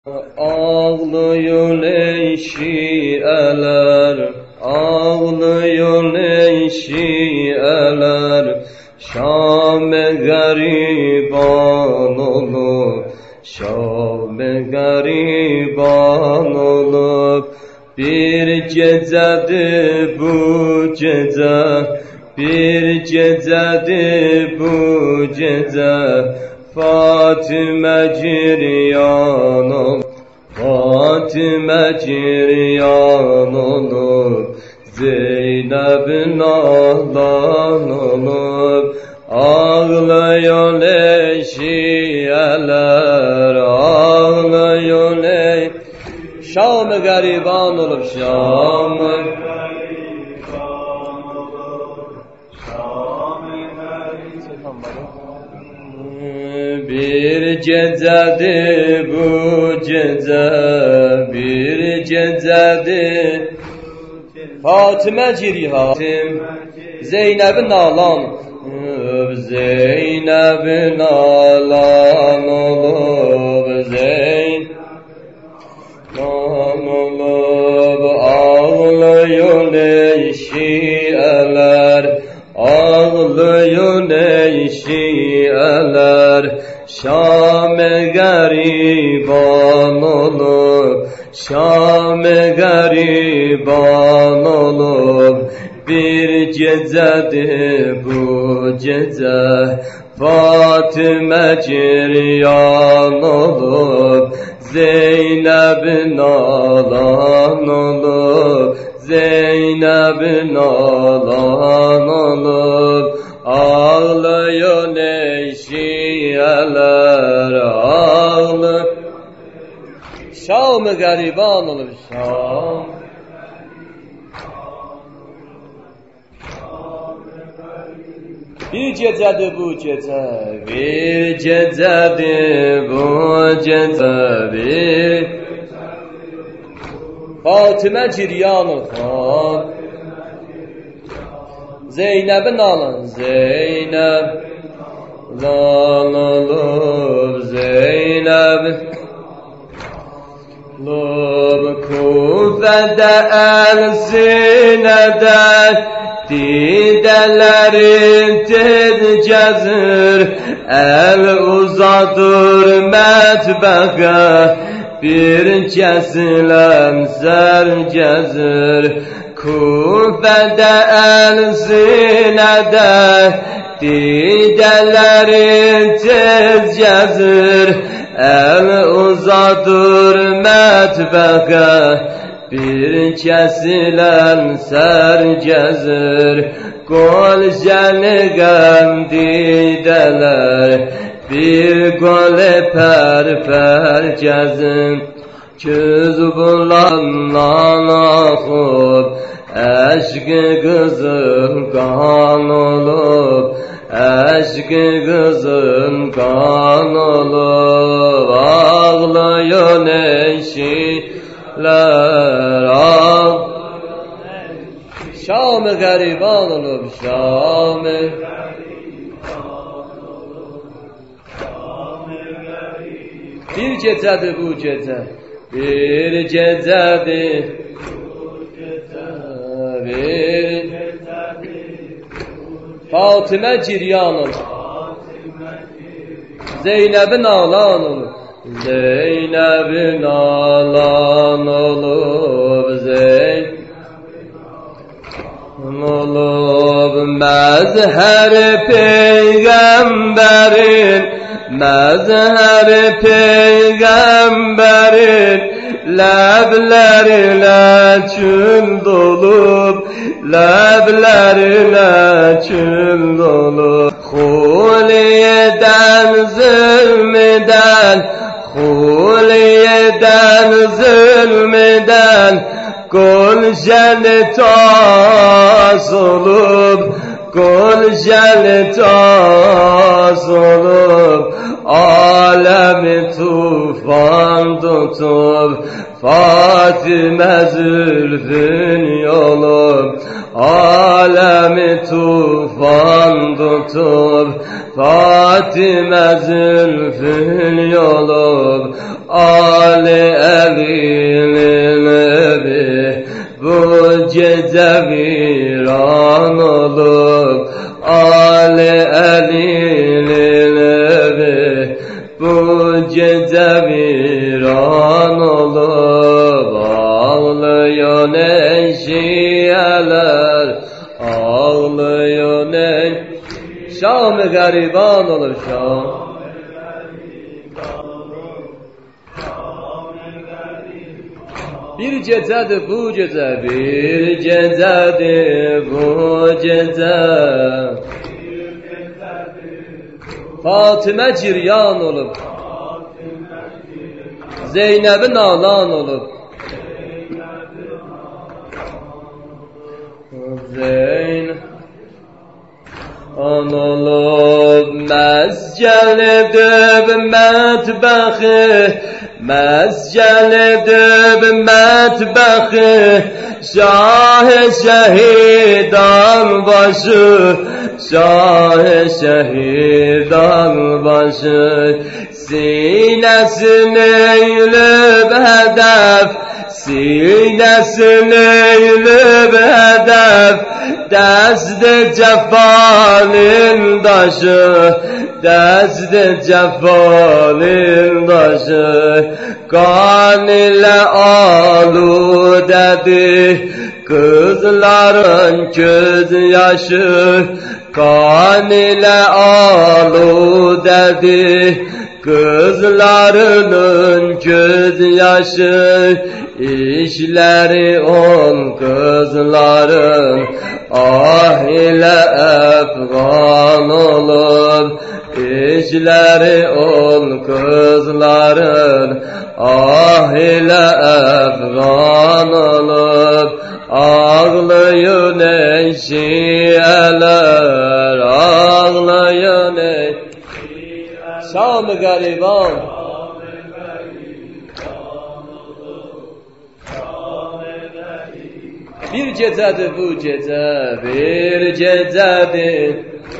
Ağlıyor ey şiiler, ağlıyor ey şiiler, Şam'e gariban olup, Şam'e gariban olup, bir gecedir bu gece, bir gecedir bu gece, Fatime giryan olup, Fatime giryan olup, Zeynep nalan olup, ağlıyor ey şiiler, ağlıyor ey Şam-ı gariban olup, Şam-ı bir gecedir bu gece, bir gecedir Fatime giryan, Zeynep'in nalan, Zeynep'in nalan olup, Zeynep olup, ağlıyor ey şiiler, ağlıyor ey şiiler, Şam'e gariban olup, Şam'e gariban olup, bir gecedir bu gece, Fatime giryan olup, Zeynep'in nalan olup, Zeynep'in nalan olup, ağlıyor ey şiiler, ağlıyor Şam-ı gariban olup, Şam bir gecedir bu gece, bir gecedir bu gece, bir Fatime giryan olup, Zeynep'in nalan, Zeynep nalan olup, Zeynep olup, Kufe'de el sinede didelerin tez gezir, el uzadır metbeğe, bir kesilen ser gezir. Kufe'de el sinede didelerin tez gezir, el uzadır metbeğe, bir kesilen ser gezir. Gol jelgem dideler, bir gol per gezin. Köz bulandan akıp, eşki kızın kan olup, eşki kızın kan olup, ağlıyor ey şiiler, ağlıyor Şam-ı gariban olup, Şam-ı bir gecedir bu gece, bir gecedir bir Fatime giryan olup, Zeynep'in nalan olup, Zeynep'in nalan olup, Zeynep olup, mezher peygamberin, mezher peygamberin, leblerine çül dolup, leblerine çül dolup, huliyeden zulmeden, huliyeden zulmeden, Gülşen tas olup, Gülşen tas olup, alemi tufan tutup Fatime zülfün yolu alemi tufan tutup Fatime zülfün yolu Ali evinin evi bu gece viran olup Ali evinin evi bu gece viran olup ağlıyor eşiyeler ağlıyor Şam-ı gariban olur Şam Bir gecedir bu gece, bir gecedir bu gece Fatime ciryan olup Zeynep'in alan olup Zeynep olup Mezcelidib metbehi Mezcelidib metbehi Şah-ı şehidan başı Şah-ı şehidan başı Sinesini eğilip hedef Sinesini eğilip hedef Dest-i cefalin daşı Dest-i cefalin daşı Kan ile aludedir Kızların göz yaşı Kan ile aludedir Kızlarının göz yaşı İşleri ol kızların Ah ile efgan olur İşleri ol kızların Ah ile efgan olur Ağlayın eşiyeler Ağlayın eşiyeler Şam-ı gariban Bir gecedir bu gece Bir gecedir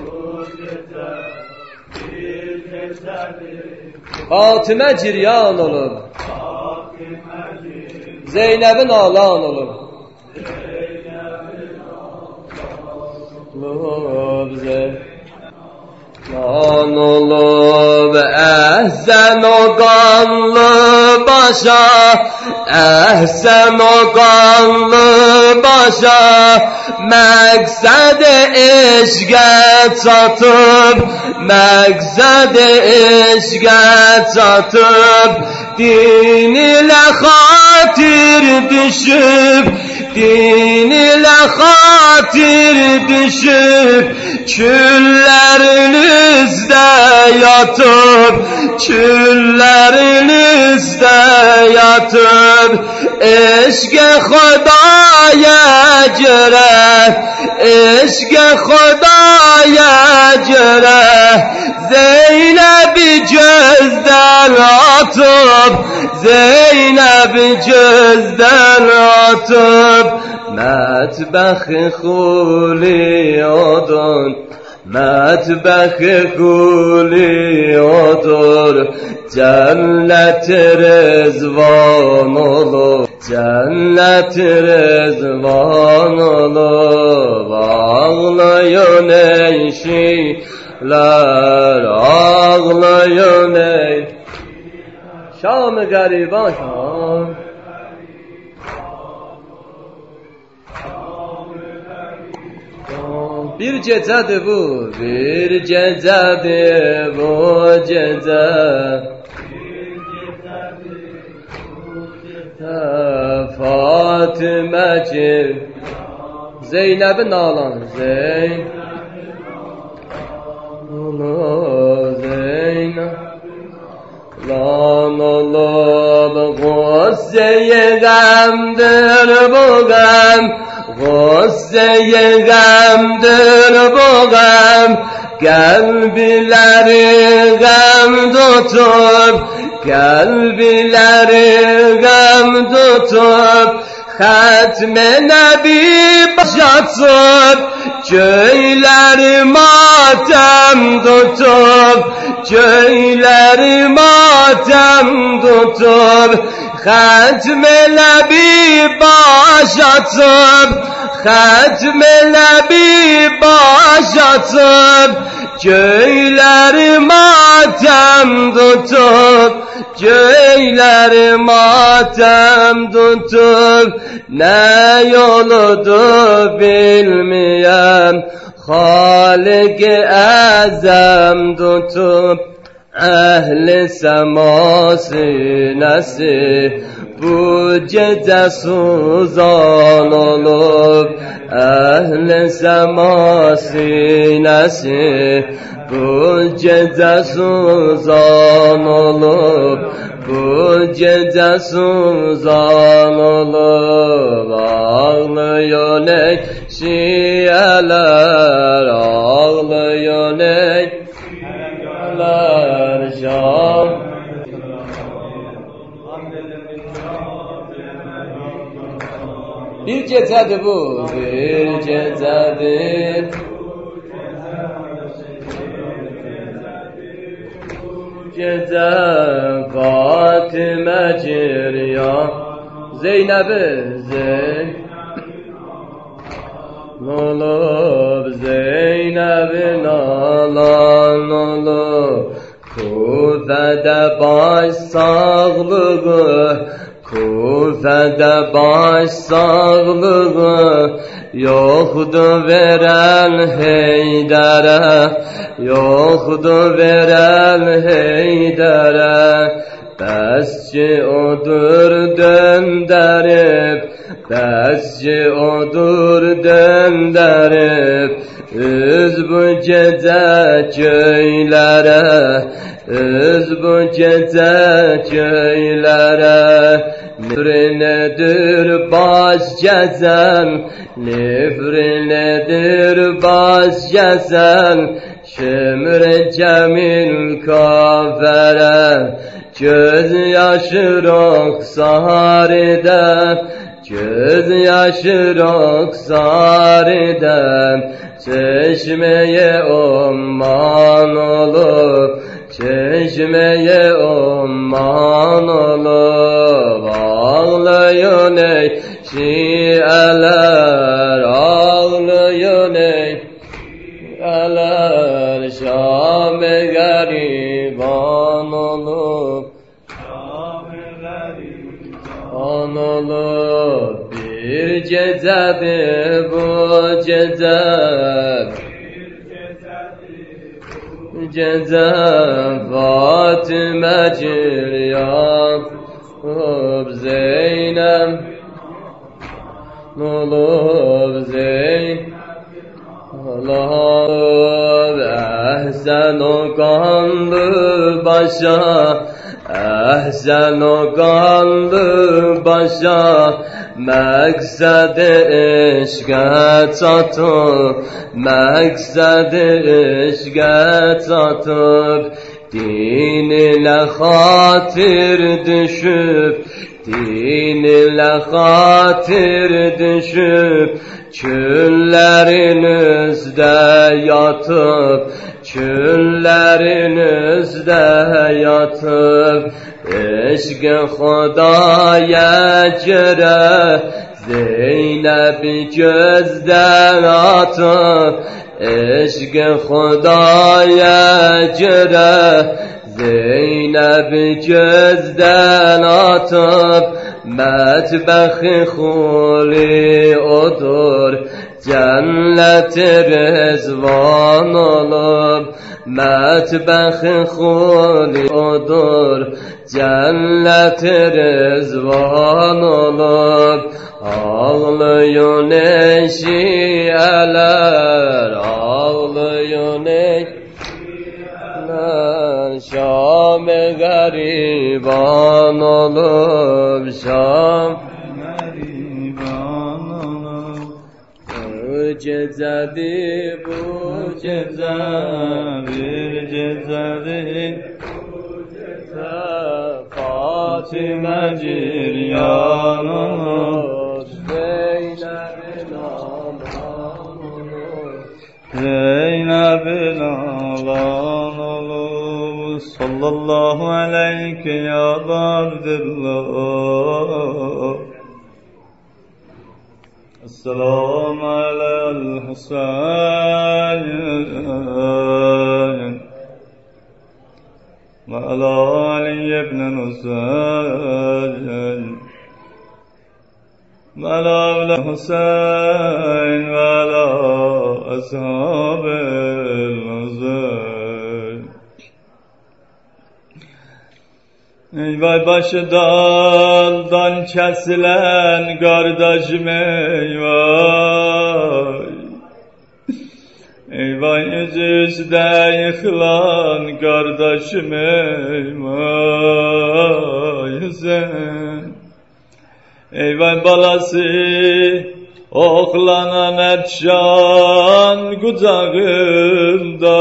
Fatime ciryan olur Zeynep'in alan olur Lan olup ehsen o kanlı başa Ehsen o kanlı başa Məqsəd-i eşqə çatıp Məqsəd-i eşqə çatıp Din ilə xatir düşüb Din ilə xatir düşüb Küllerinizdə yatıp Küllerinizdə yatıp Eşq-i Xudaya görə Eşq-i Xudaya görə Zeynəbi gözdən atıp Zeynəbi gözdən atıp Mətbəxi xuliyodun Mətbəxi xuliyodun Cənnət-i rızvan olur Cənnət-i rızvan olur Ağlayın eşiklər Ağlayın eşiklər Şam-ı gariban Şam Bir gecedir bu, bir gecedir bu gece Fatime ki Zeynep'in ağlanır Zeynep Lan olup Gusseyi gamdır bu gam Gusseyi gamdır bu gam kalpleri gam tutup, kalpleri gam tutup, hatme nebi başatıp, köyler matem tutup, köyler matem tutup, hatme nebi başatıp, hatme nebi başatıp, köyler matem tutup, köyler matem tutup, ne yoludu bilmeyen Halik-i Azam tutup, ehli sema sinesi bu gece suzan olup, ehli sema sinesi bu gece suzan olup, bu gece suzan olup, ağlıyor ey şiyeler, ağlıyor ey şiyeler şam. Bir gecedir bu, bir gecedir. Gece Fatime Ciryan Zeynep'i olup, Zeynep'in alan olup, Kufe'de baş sağlığı, Kufe'de baş sağlığı, yoktu veren Heyder'e, yoktu veren Heyder'e, besçi odur döndürüp, besçi odur döndürüp, üz bu gece köylere, üz bu gece köylere, nefrinedir baş gezen, nefrinedir baş gezen, şemre cemil kafere, göz yaşı roksaride, göz yaşı roksaride, çeşmeye umman olup, çeşmeye umman olup, ağlayın ey şiyeler, ağlayın ey şiyeler, Şam-ı gariban olup, Şam-ı gariban olup, bir gecedir bu gece, gece Fatime Ciryan olup, Zeynep olup, Zeynep olup, ehsen o kanlı başa, ehsen o kanlı başa, məqsəd-i eşqə çatıb, məqsəd-i eşqə çatıb, din ilə xatir düşüb, din ilə xatir düşüb, küllərin üzdə yatıb, küllərin üzdə yatıb, eşq-i Xudaya görə Zeynəbi gözdən atıb, eşq-i Xudaya görə Zeynəbi gözdən atıb, mətbəxi xuli odur, cənnət-i rızvan olub, mətbəxi xuli odur, cənnət-i rızvan olub, ağlayın ey şiələr, ağlayın ey şiələr, Şam-ı gariban olub, Şam gecədir, bu gecə bir gecədir. Fatimə giryan olur, Zeynəbin alan olur, Zeynəbin alan olur. Sallallahu aleyke ya Abdullah. Esselamu alel Hüseyin ve ala Ali ibn Hüseyin ve ala Hüseyin ve ala ashabil Hüseyin. Eyvay başı daldan kesilen kardeşim eyvay. Eyvay yüzüste yıkılan kardeşim eyvay sen. Eyvay balası oğlanan etşan kucağında.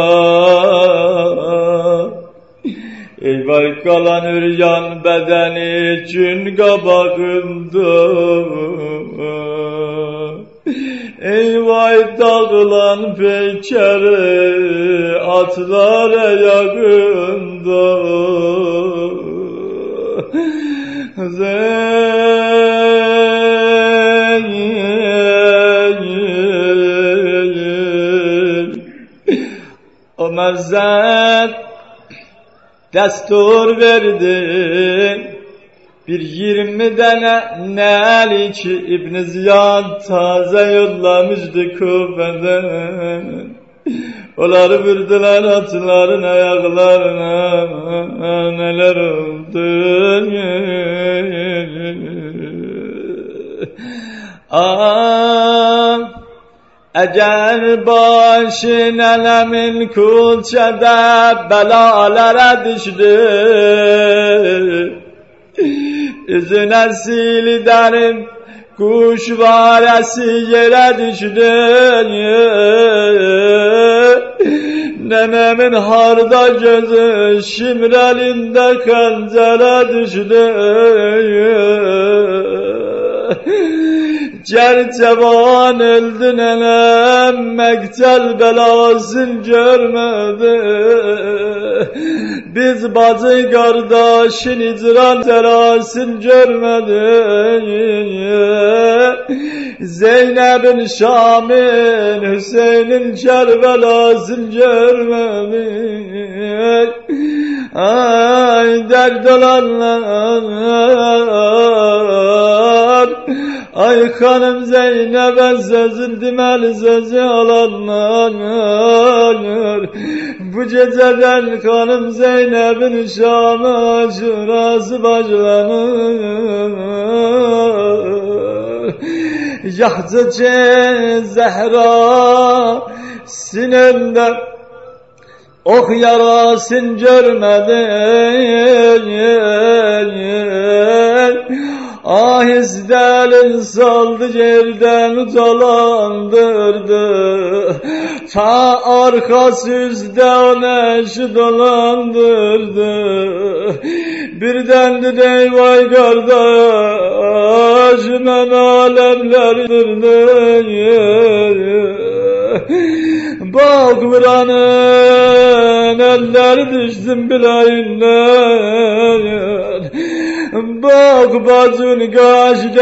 Eyvay kalan üryan bedeni gün kabağında. Eyvay dağılan peykeri atlar ayağında. O mezzet destur verdi. Bir 20 tane nelik İbn Ziyad taze yollamıştı Kufe'den. Onları vurdular atların ayaklarına, neler oldu. Eğer başın elemin kulçede belalara düştü, üzüne sil derim kuş varesi yere düştü. Nenemin harda gözü şimrelinde kancere düştü. Cercevan öldü nenem, mektel belasını görmedi. Biz bacı kardeşin icran terasını görmedi. Zeynep'in Şam'ın, Hüseyin'in Kerbelasını görmedi. Ay dert olanlar, ay hanım Zeynep'e sözün demeli sözü alanlar. Bu geceden hanım Zeynep'in Şam'ı aşurası başlanır. Yahcıcı Zehra sinende ok yarasın görmedin. Ahistelin saldı yerden dolandırdı. Ta arkası yüzde ona eşi dolandırdı. Birden dedi eyvay kardeş men alemlerdirdi. Bak buranın eller düşsün bileğinden. Bak bacın kaş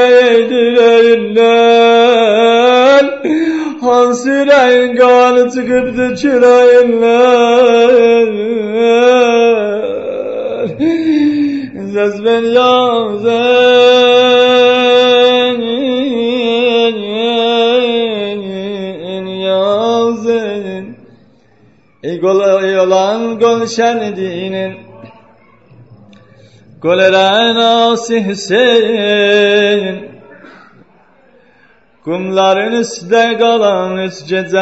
değdireyinden. Hansıreyin kanı çıkıptı çireyinden. Ses ben yazın. Ey olan Gülşen dinin Goleren Asi Hüseyin, kumların üstte kalan üç gece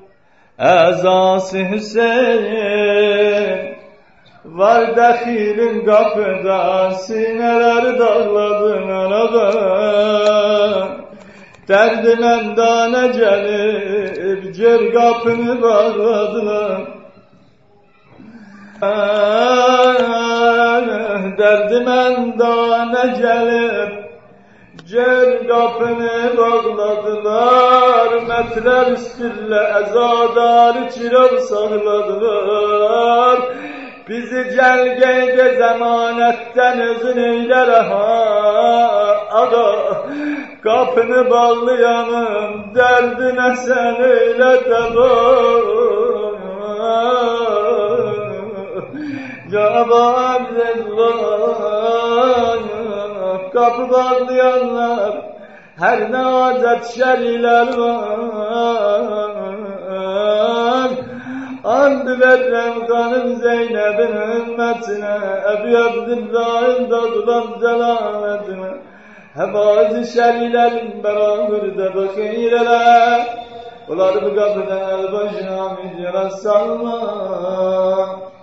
Ezası Hüseyin. Var dehilin kapıda sineleri dağladın arada. Derdime dana gelip cer kapını bağladılar. Derdime dana gelip cer kapını bağladılar. Metler üstüyle ezadarı çırar sağladılar. Bizi celgeyde zemanetten özün eyler ağa. Kapını bağlayanım derdine sen eyle teba. Ya Abdullah, kapı bağlayanlar her ne adet şeriler var. And verrem kanım Zeynep'in ümmetine, Ebu Abdullah'ın dadılan delaletine. Hebazı şerilerin beraber de bakıyreler. Ular bu kapıdan el başına midyana salma.